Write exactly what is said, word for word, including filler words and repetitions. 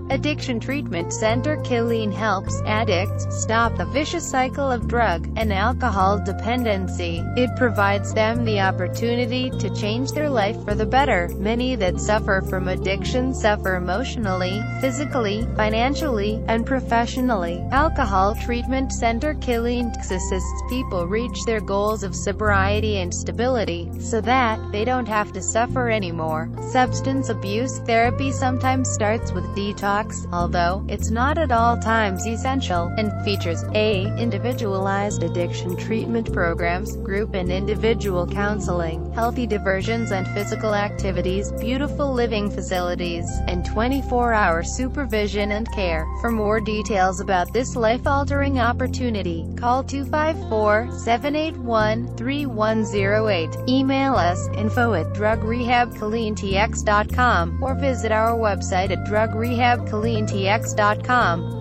Addiction Treatment Center Killeen helps addicts stop the vicious cycle of drug and alcohol dependency. It provides them the opportunity to change their life for the better. Many that suffer from addiction suffer emotionally, physically, financially, and professionally. Alcohol Treatment Center Killeen assists people reach their goals of sobriety and stability, so that they don't have to suffer anymore. Substance abuse therapy sometimes starts with detox, although it's not at all times essential, and features a. individualized addiction treatment programs, group and individual counseling, healthy diversions and physical activities, beautiful living facilities, and twenty-four hour supervision and care. For more details about this life-altering opportunity, call two five four, seven eight one, three one zero eight, email us, info at drug rehab killeen t x dot com, or visit our website at drug rehab killeen t x dot com.